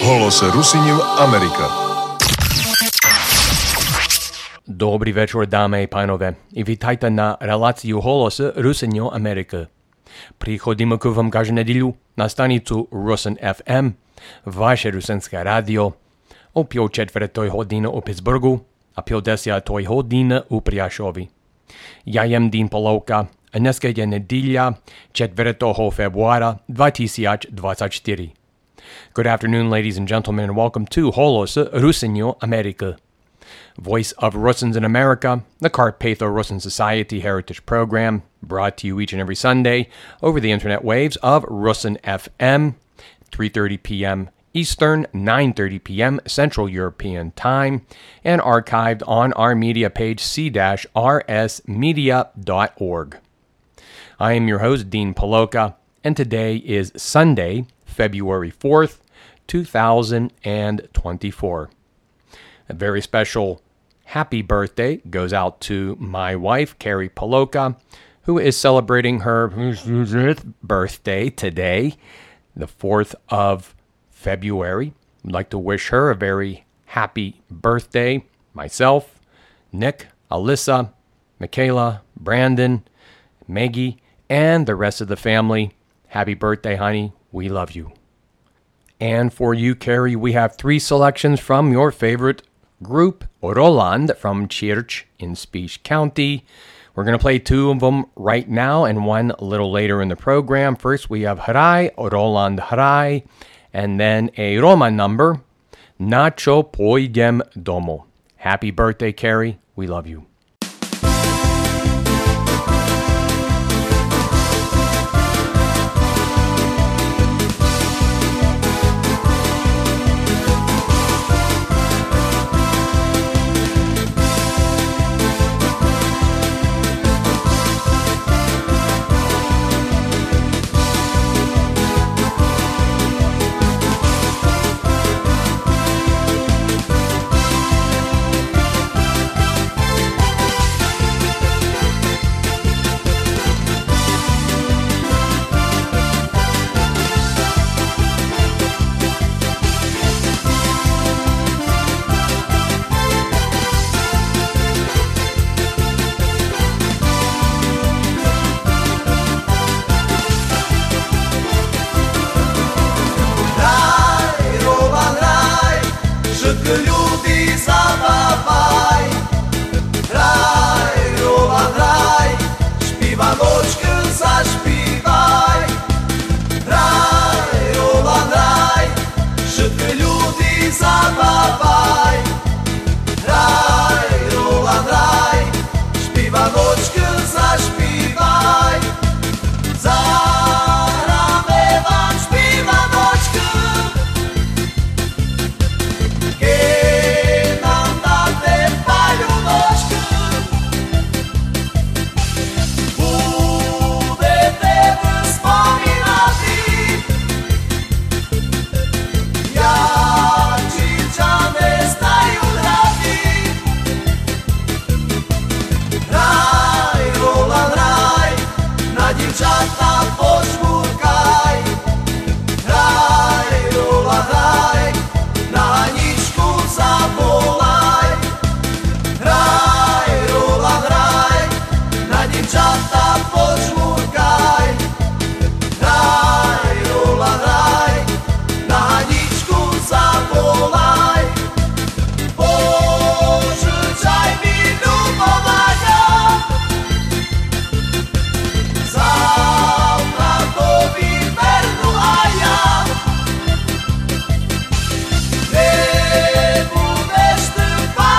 Голос Rusinju Amerika. Dobrý večer, dámy i pánové. I vítajte na reláciu Голос Rusinju Amerika. Приходимо к вам каждую неделю на станицу Rusin FM, ваше русинское радио, о 5:04 години у Питтсбургу, а 5:10 години у Пряшові. Я єм Дін Половка, а днеска є неділя 4 февруара 2024. Good afternoon, ladies and gentlemen, and welcome to Голос Rusinju Amerika, Voice of Russins in America, the Carpatho Russin Society Heritage Program, brought to you each and every Sunday over the internet waves of Rusin FM, 3:30 p.m. Eastern, 9:30 p.m. Central European Time, and archived on our media page, c-rsmedia.org. I am your host, Dean Paloka, and today is Sunday, February 4th, 2024. A very special happy birthday goes out to my wife, Carrie Paloka, who is celebrating her birthday today, the 4th of February. I'd like to wish her a very happy birthday. Myself, Nick, Alyssa, Michaela, Brandon, Maggie, and the rest of the family. Happy birthday, honey. We love you. And for you, Carrie, we have 3 selections from your favorite group, Roland from Church in Speech County. We're going to play 2 of them right now and 1 a little later in the program. First, we have Hraj, Roland Hraj, and then a Roma number, Nacho Pojdem Domo. Happy birthday, Carrie. We love you.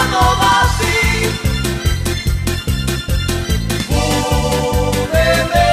Budeme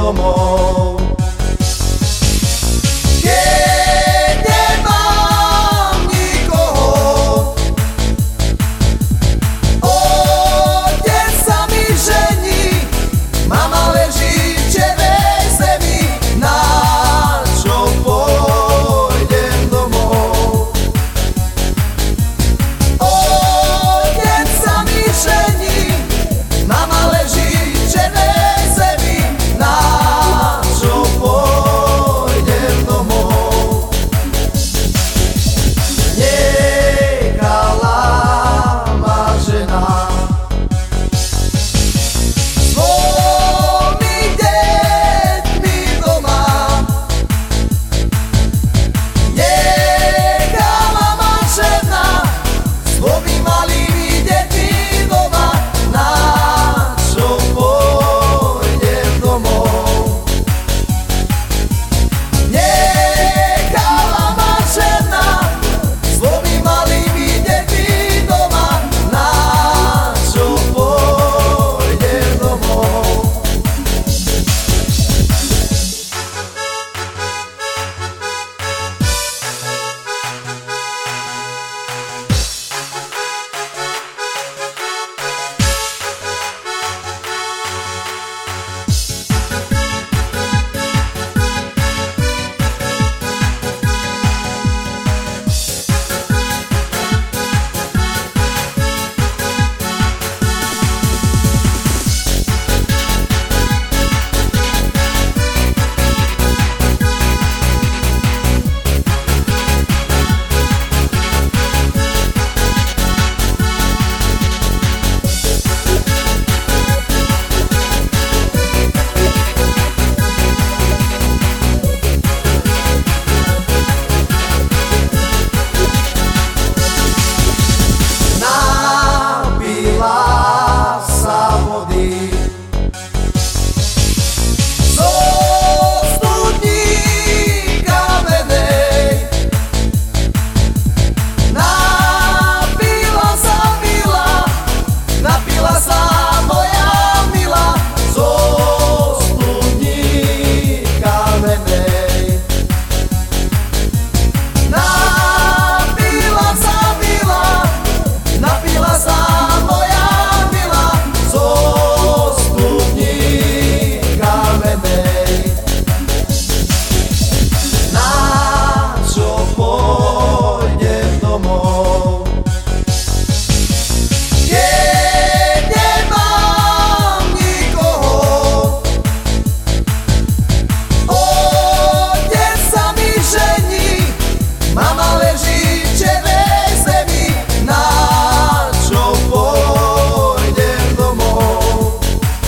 domov. Keď nemám nikoho, otec sa mi žení, mama leží v černej zemi, na čo pôjdem domov. Otec sa mi žení, mama leží v černej zemi, na čo pôjdem domov. Nechala ma žena dvomi deťmi doma. Nechala ma žena s dvomi malými deťmi doma, na čo pôjdem domov. Nechala ma žena s dvomi malými deťmi doma, na čo pôjdem domov. Napila sa vody zo studní kamenej. Napila sa milá, napila sa moja milá zo studní kamenej. Napila sa milá, napila sa moja milá zo studní kamenej. Na čo pôjdem domov? Keď nemám nikoho, otec sa mi žení, mama leží v černej zemi, na čo pôjdem domov.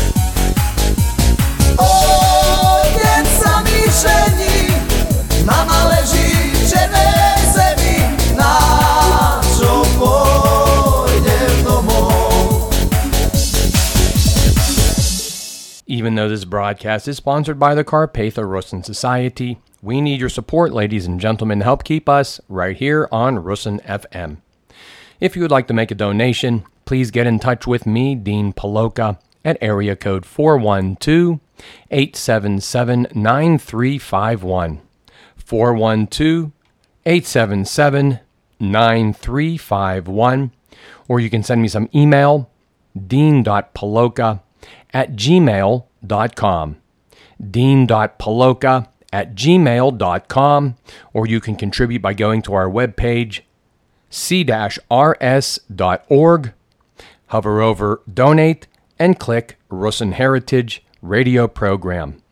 Otec sa mi žení, mama leží v černej zemi, na čo pôjdem domov. Even though this broadcast is sponsored by the Carpatho Russin Society, we need your support, ladies and gentlemen, to help keep us right here on Russin FM. If you would like to make a donation, please get in touch with me, Dean Paloka, at area code 412-877-9351. 412-877-9351. Or you can send me some email, dean.paloka@gmail.com. dean.paloka@gmail.com, or you can contribute by going to our webpage, c-rs.org, hover over Donate, and click Russin Heritage Radio Program.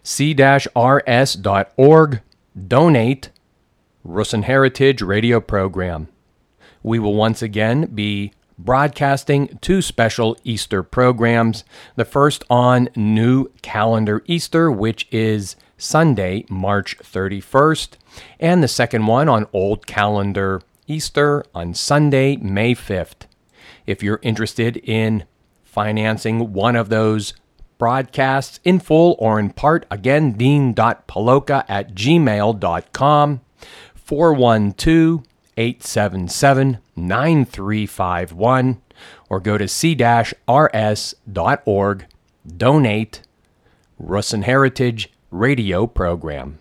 c-rs.org, Donate, Russin Heritage Radio Program. We will once again be broadcasting two special Easter programs. The first on New Calendar Easter, which is Sunday, March 31st, and the second one on Old Calendar Easter on Sunday, May 5th. If you're interested in financing one of those broadcasts in full or in part, again, dean.paloka@gmail.com, 412-877-9351, or go to c-rs.org, donate, Russin Heritage radio program.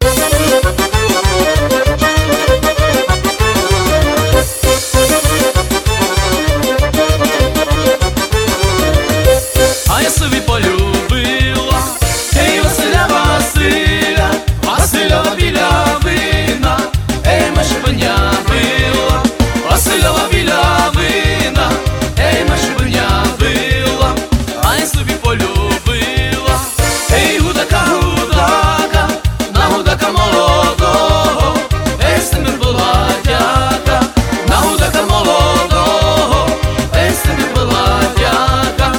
А я собі полюбила, ей, Василя, Василя, Васильова біля вина, ей, мешебеня била, Васильова біля вина, ей, мешебеня била, а я собі полюбила, ей, гудака, гудака, на гудака молодого, ей, Семір була дяка, на гудака молодого, ей, Семір була дяка.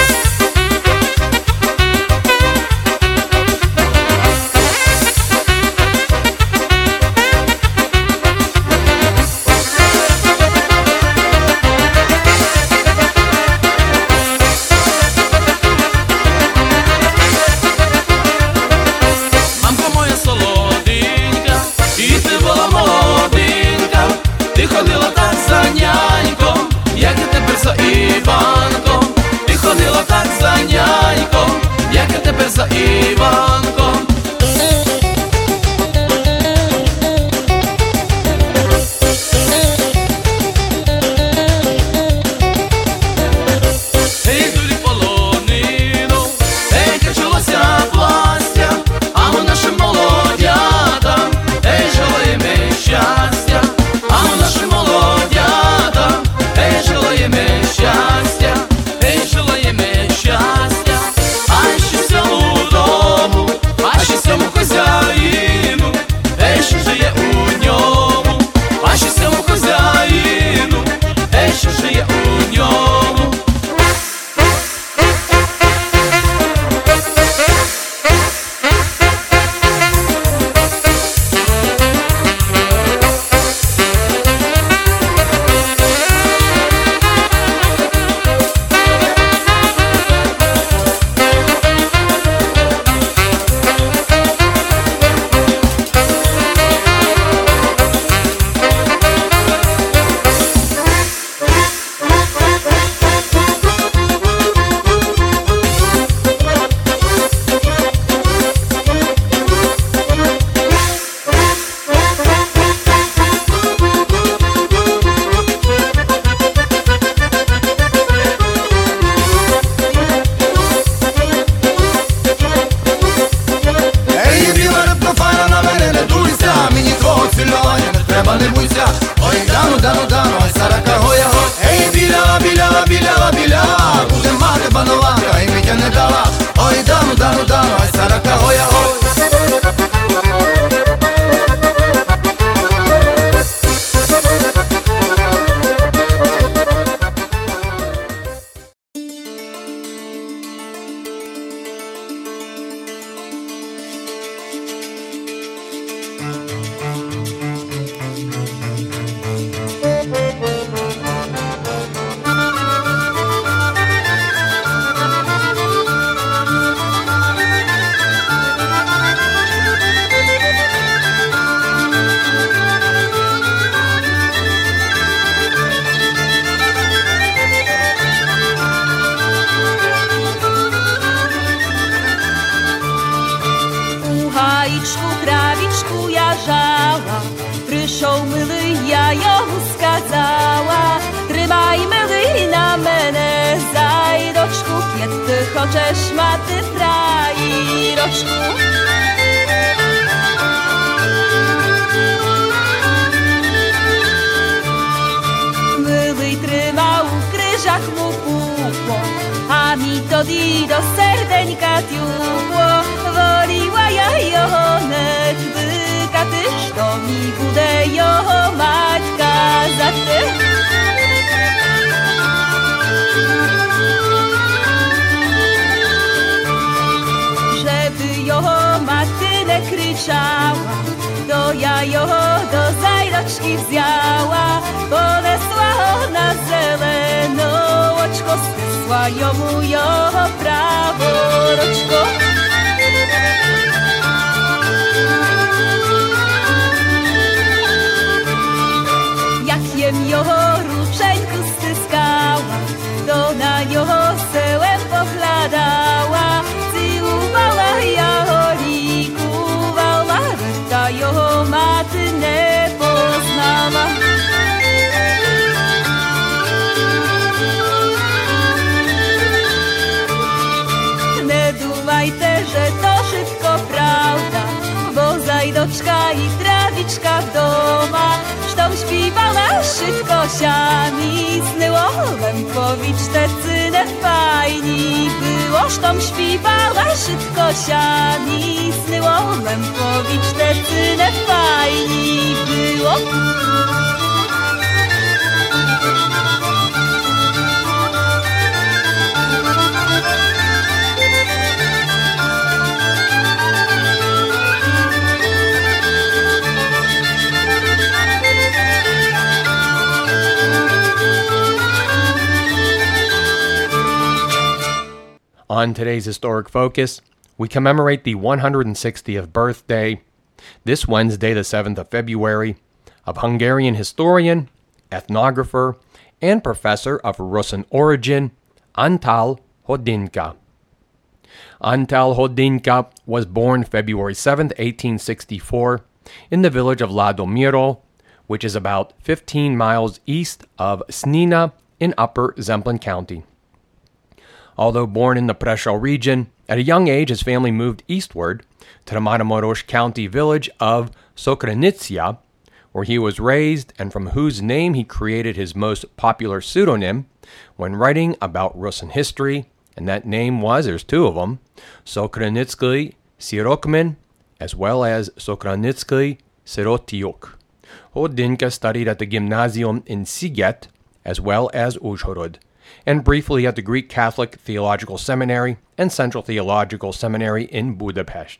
Ходила так за няньком, як я тепер за Іванком. Ти ходила так за няньком, як я тепер за Іванком. Ей, дурі полонину, ей, качалося пластя, а ми нашим молодятам, ей, желаємо щастя. А у нашим молодятам, ей, желаємо щастя, ей, желаємо щастя, а ще всьому дому, а ще всьому хазяїну, ей, що жиє у ньому, а ще всьому хазяїну, ей, що жиє у ньому. Не буйся, ой, дану, дану, дану, ой, сарака, гоя, го. Ей, білява, білява, білява, білява, буде мати панованка, і Митя не дала. Ой, дану, дану, дану, ой, сарака, гоя, го. Прийшов милий, я йому сказала, тримай, милий, на мене зайдочку, як ти хочеш мати фраїрочку. Милий тримав у крижах му пухло, а мій тоді до серденька тюло. Воліла я його не викати, що мій буде його мать казати. Żeby його мати не кричала, то я його до зайдочки взяла, понесла на зелене очко, стисла йому його праворучко. Як єм його рученьку стискала, то на його селем поглядала, цілувала Słoneczka w doma, sztom śpiewała szybko siami. Snyło Lempowicz te cynę fajni było, sztom śpiewała szybko siami. Snyło Lempowicz te cynę fajni było. On today's Historic Focus, we commemorate the 160th birthday, this Wednesday, the 7th of February, of Hungarian historian, ethnographer, and professor of Russian origin, Antal Hodinka. Antal Hodinka was born February 7, 1864, in the village of Ladomiro, which is about 15 miles east of Snina in Upper Zemplin County. Although born in the Prešov region, at a young age his family moved eastward to the Matamoros County village of Sokranitsia, where he was raised and from whose name he created his most popular pseudonym when writing about Russian history, and that name was, there's two of them, Sokranitsky Sirokmin, as well as Sokranitsky Sirotiuk. Hodinka studied at the Gymnasium in Siget, as well as Uzhhorod, and briefly at the Greek Catholic Theological Seminary and Central Theological Seminary in Budapest.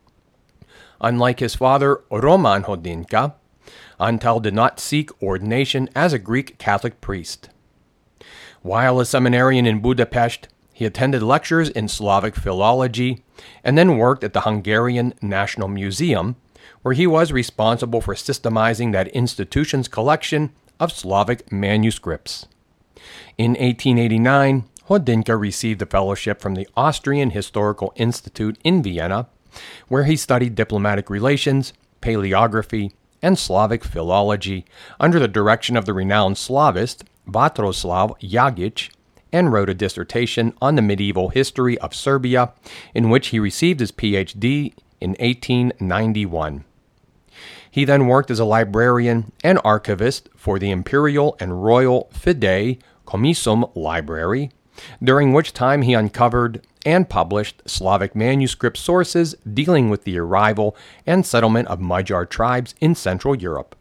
Unlike his father, Roman Hodinka, Antal did not seek ordination as a Greek Catholic priest. While a seminarian in Budapest, he attended lectures in Slavic philology and then worked at the Hungarian National Museum, where he was responsible for systemizing that institution's collection of Slavic manuscripts. In 1889, Hodinka received a fellowship from the Austrian Historical Institute in Vienna, where he studied diplomatic relations, paleography, and Slavic philology under the direction of the renowned Slavist Vatroslav Jagic, and wrote a dissertation on the medieval history of Serbia, in which he received his Ph.D. in 1891. He then worked as a librarian and archivist for the Imperial and Royal Fidei Comissum Library, during which time he uncovered and published Slavic manuscript sources dealing with the arrival and settlement of Magyar tribes in Central Europe.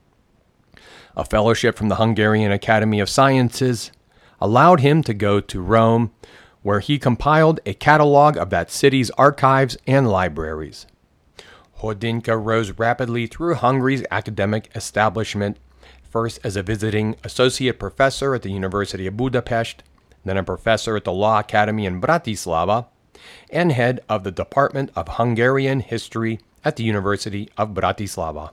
A fellowship from the Hungarian Academy of Sciences allowed him to go to Rome, where he compiled a catalog of that city's archives and libraries. Hodinka rose rapidly through Hungary's academic establishment, first as a visiting associate professor at the University of Budapest, then a professor at the Law Academy in Bratislava, and head of the Department of Hungarian History at the University of Bratislava.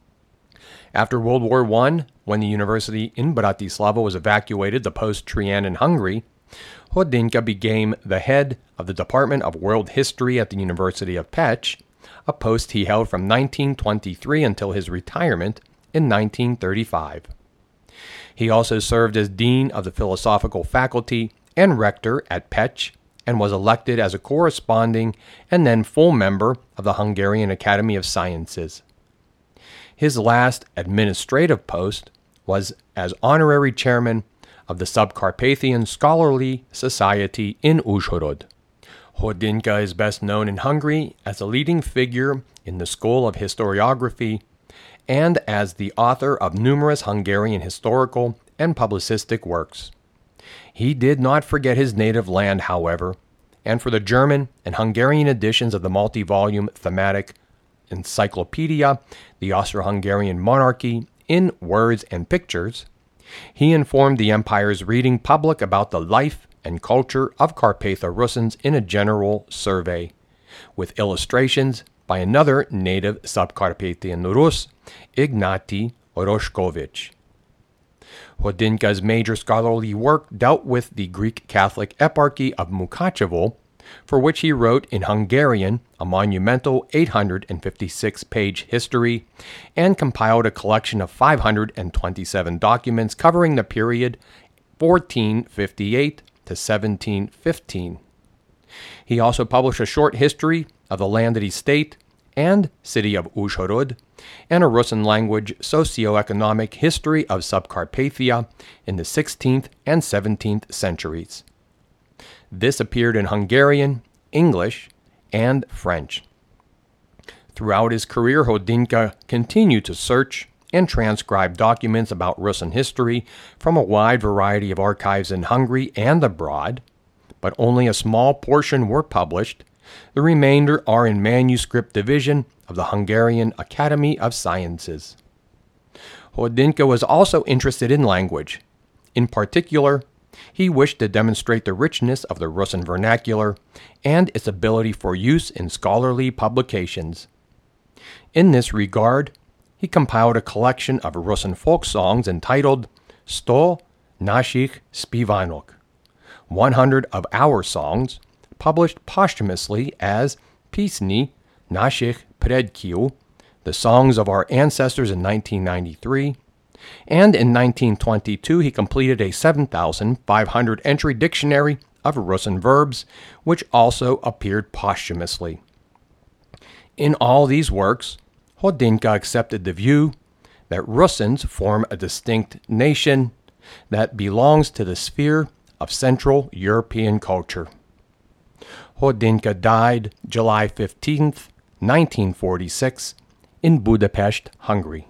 After World War I, when the university in Bratislava was evacuated to post-Trianon Hungary, Hodinka became the head of the Department of World History at the University of Pécs, a post he held from 1923 until his retirement in 1935. He also served as Dean of the Philosophical Faculty and Rector at Pécs, and was elected as a corresponding and then full member of the Hungarian Academy of Sciences. His last administrative post was as honorary chairman of the Subcarpathian Scholarly Society in Uzhhorod. Hodinka is best known in Hungary as a leading figure in the School of Historiography and as the author of numerous Hungarian historical and publicistic works. He did not forget his native land, however, and for the German and Hungarian editions of the multi-volume thematic encyclopedia, The Austro-Hungarian Monarchy in Words and Pictures, he informed the empire's reading public about the life and culture of Carpatho-Russians in a general survey, with illustrations by another native Subcarpathian Rus, Ignaty Oroshkovich. Hodinka's major scholarly work dealt with the Greek Catholic eparchy of Mukachevo, for which he wrote in Hungarian a monumental 856-page history, and compiled a collection of 527 documents covering the period 1458 to 1715. He also published a short history of the landed estate and city of Uzhhorod, and a Russian language socioeconomic history of Subcarpathia in the 16th and 17th centuries. This appeared in Hungarian, English, and French. Throughout his career, Hodinka continued to search and transcribe documents about Russian history from a wide variety of archives in Hungary and abroad, but only a small portion were published. The remainder are in manuscript division of the Hungarian Academy of Sciences. Hodinka was also interested in language. In particular, he wished to demonstrate the richness of the Russian vernacular and its ability for use in scholarly publications. In this regard, he compiled a collection of Russian folk songs entitled Sto Nashich Spivanok, 100 of our songs, published posthumously as Pisni Nashich Predkів, the songs of our ancestors in 1993, and in 1922 he completed a 7,500 entry dictionary of Russian verbs, which also appeared posthumously. In all these works, Hodinka accepted the view that Russians form a distinct nation that belongs to the sphere of Central European culture. Hodinka died July 15th, 1946, in Budapest, Hungary.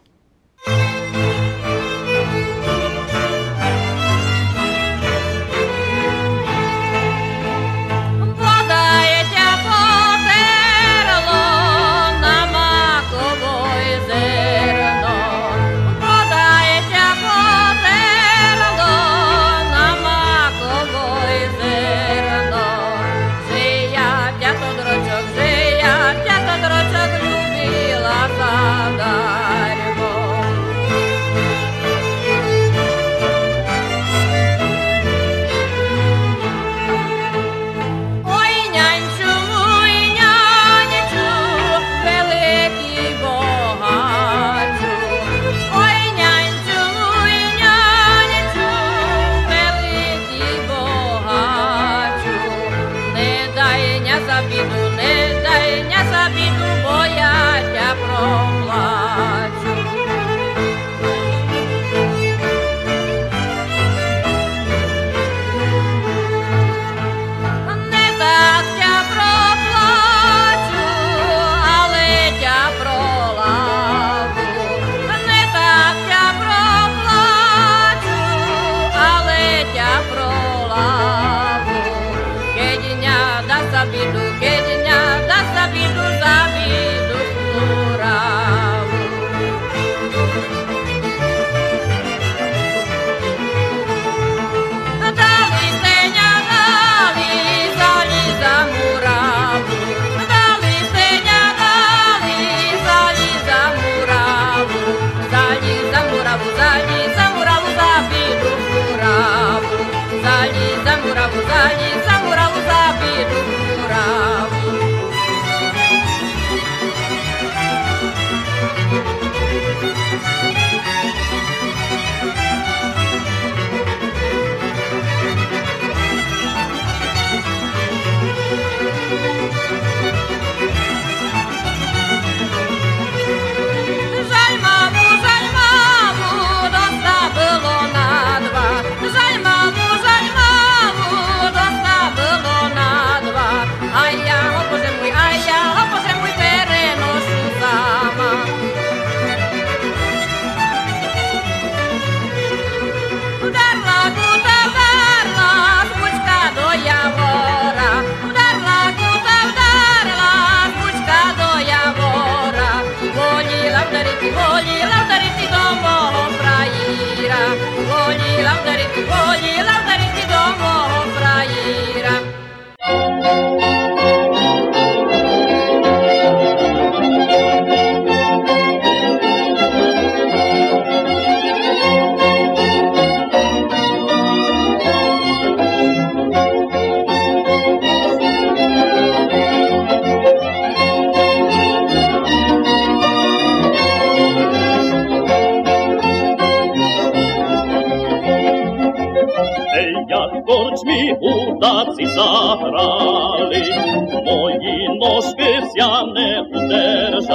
Корчмі удаці заграли, мої ножки ся не удержать.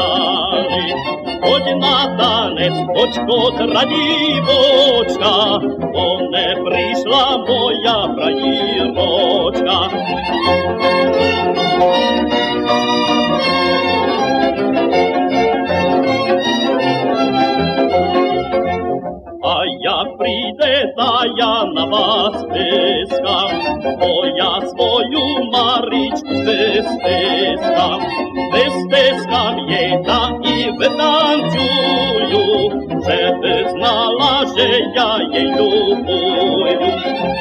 Starec, dочко, Radivочка, не прийшла моя браїрочка. А як прийде, та я на вас тискам, бо я свою Марічку вистискам. Вистискам їй та і витанцюю, вже ти знала, що я їй любую.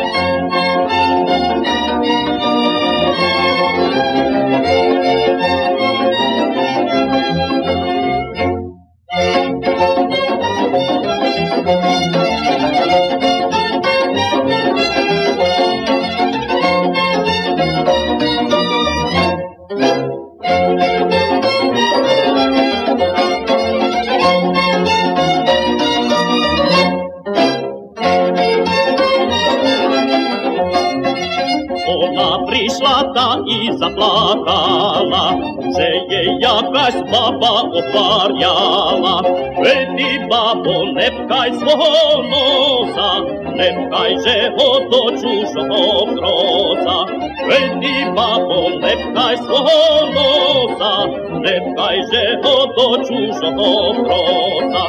Прийшла та і заплакала, вже є якась баба опаряла. Ти, бабо, не пхай свого носа, не пхай же го до чужого кроса. Ти, бабо, не пхай свого носа, не пхай же го до чужого кроса.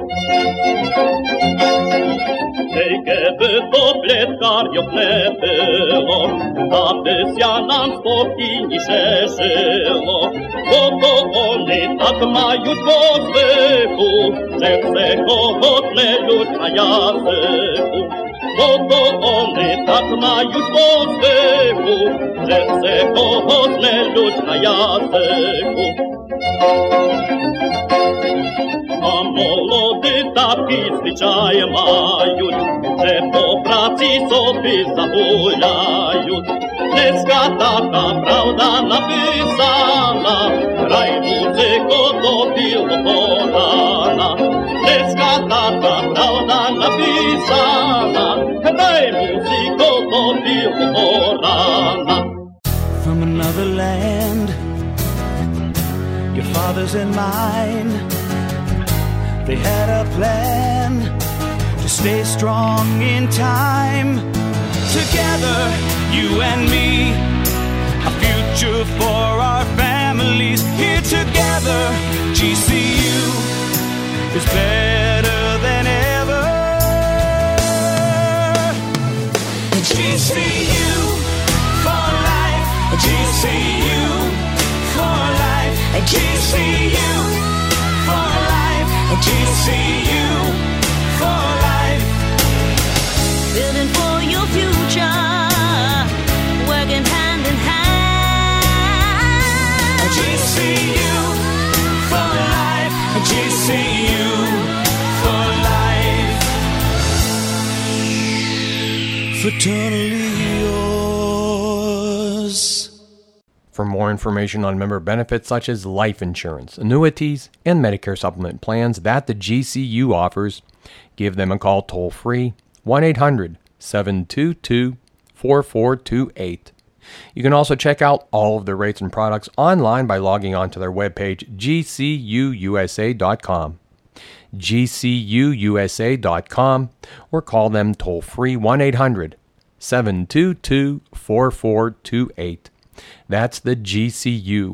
Кеби то плеткарьох не було, та нам спокійніше жило. Бо то вони так мають по звику, що все кого тлеють на язику. Бо то вони так мають по звику, що все кого тлеють на язику. А молоді такі звичаї мають, що по праці собі загуляють. Днеска така правда написана, грай музико до білого рана. Днеска така правда написана, грай музико до білого рана. From another land, your father's and mine, they had a plan to stay strong in time. Together, you and me, a future for our families. Here together, GCU is better than ever. GCU for life, GCU for life, GCU for life, GCU for life. Building for your future, working hand in hand. GCU for life, GCU for life. Fraternally yours. For more information on member benefits such as life insurance, annuities, and Medicare supplement plans that the GCU offers, give them a call toll-free, 1-800-722-4428. You can also check out all of their rates and products online by logging on to their webpage, gcuusa.com. gcuusa.com, or call them toll-free, 1-800-722-4428. That's the GCU,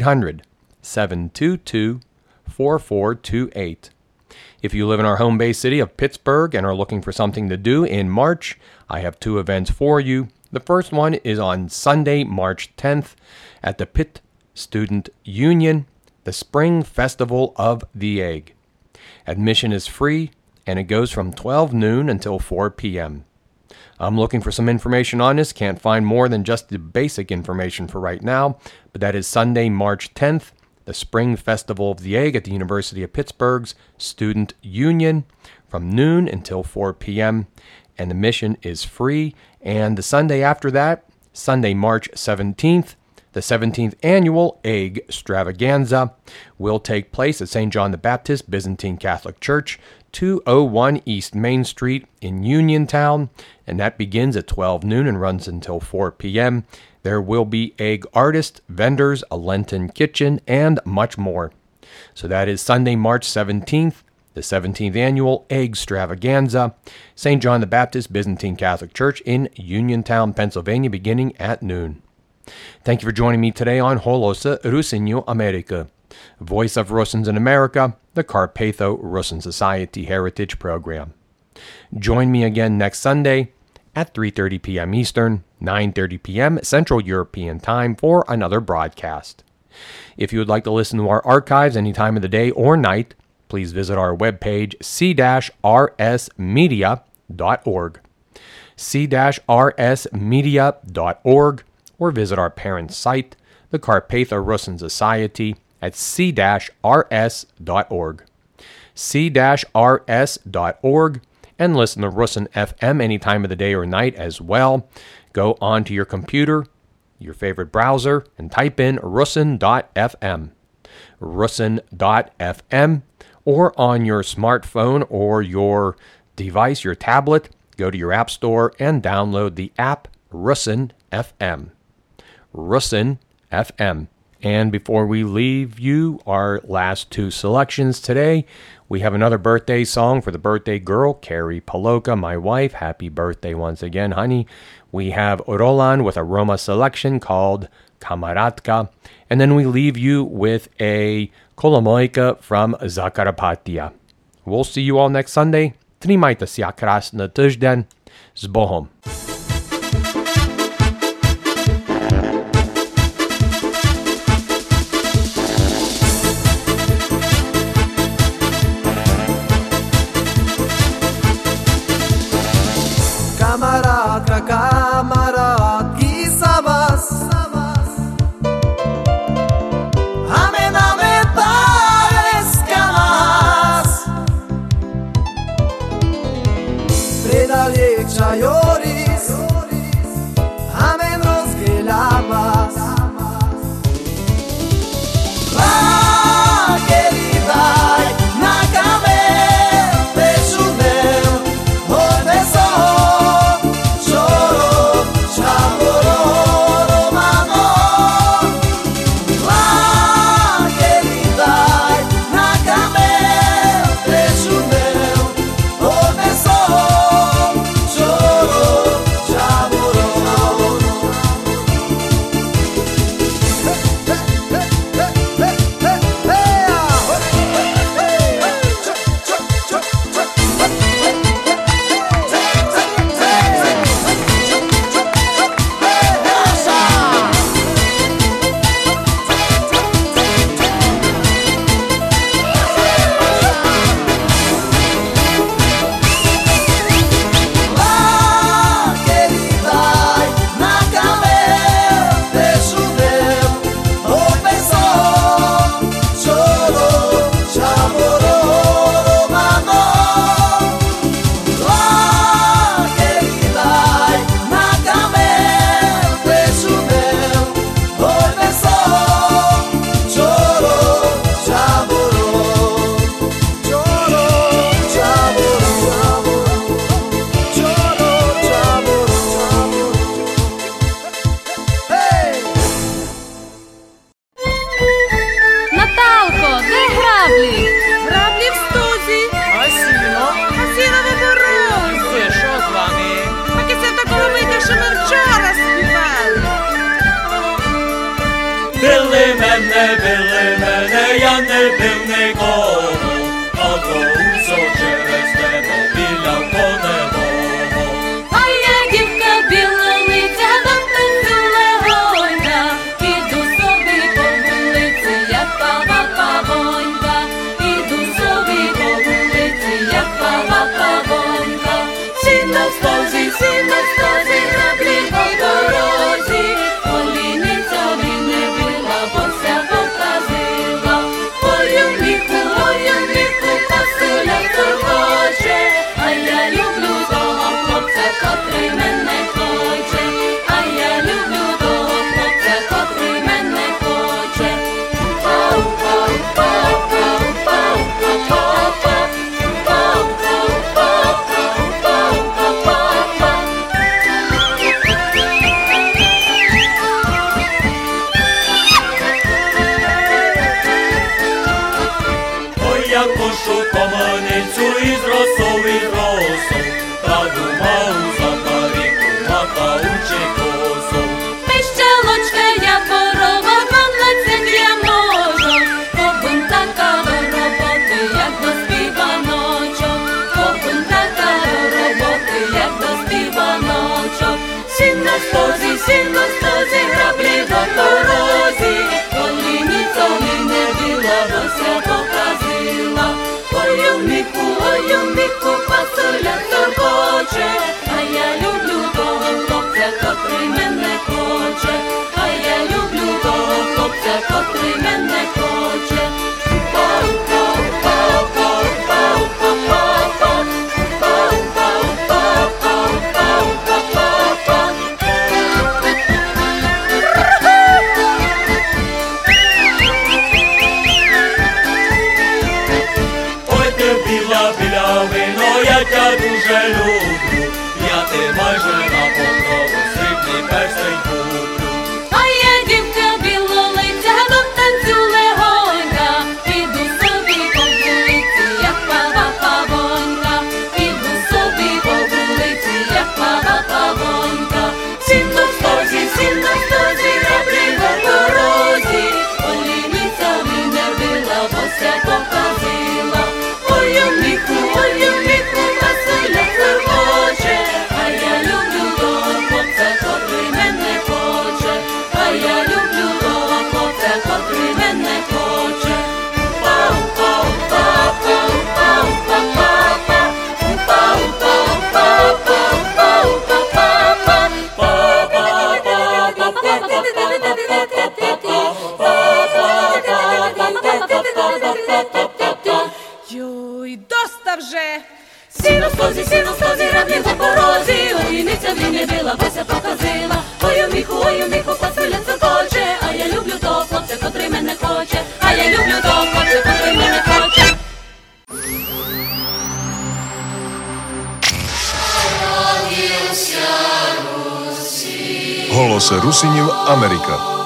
1-800-722-4428. If you live in our home base city of Pittsburgh and are looking for something to do in March, I have two events for you. The first one is on Sunday, March 10th at the Pitt Student Union, the Spring Festival of the Egg. Admission is free, and it goes from 12 noon until 4 p.m. I'm looking for some information on this. Can't find more than just the basic information for right now, but that is Sunday, March 10th, the Spring Festival of the Egg at the University of Pittsburgh's Student Union from noon until 4 p.m., and the admission is free. And the Sunday after that, Sunday, March 17th, the 17th Annual Egg Extravaganza will take place at St. John the Baptist Byzantine Catholic Church, 201 East Main Street in Uniontown, and that begins at 12 noon and runs until 4 p.m. There will be egg artists, vendors, a Lenten kitchen, and much more. So that is Sunday, March 17th, the 17th Annual Eggstravaganza, St. John the Baptist Byzantine Catholic Church in Uniontown, Pennsylvania, beginning at noon. Thank you for joining me today on Holosa Rusinul America, Voice of Russians in America, the Carpatho-Russian Society Heritage Program. Join me again next Sunday at 3:30 p.m. Eastern, 9:30 p.m. Central European Time for another broadcast. If you would like to listen to our archives any time of the day or night, please visit our webpage, c-rsmedia.org, c-rsmedia.org, or visit our parent site, the Carpatho-Russian Society, at c-rs.org, c-rs.org, and listen to Rusin FM any time of the day or night as well. Go onto your computer, your favorite browser, and type in rusin.fm, rusin.fm, or on your smartphone or your device, your tablet, go to your app store and download the app Rusin FM. Rusin FM. And before we leave you, our last two selections today, we have another birthday song for the birthday girl, Carrie Paloka, my wife. Happy birthday once again, honey. We have Roland with a Roma selection called Kamaradka. And then we leave you with a Kolomoika from Zakarpattia. We'll see you all next Sunday. Trimajte se krasny tydzień. Z Bohom. Kamaradka, kamaradki za was. Amen, amen, pareska nas. Predalje čajoris, amen, rozgelamas. Queridai, na kamer, pešunem, odneso. Były mene, ja nie był nikogo, a to uso через небо біля понебо. А я дівка білолиця, до танцюла гойда, іду собі по вулиці, як пава-павонька, іду собі по вулиці, як пава-павонька. Сіно в стозі, граблі по дорозі, оліниця не била, бо ся показила. Ой, у міху, пасила. а я люблю того хлопця, котрий мене хоче. Йой, доста вже! Сіно в стозі, раблі по порозі, ойниця мені не била, бося показила. Ой, у міху, пасуля цокоче, а я люблю того хлопця, котрий мене хоче, а я люблю того хлопця, котрий мене хоче. Голос Русинів Америка.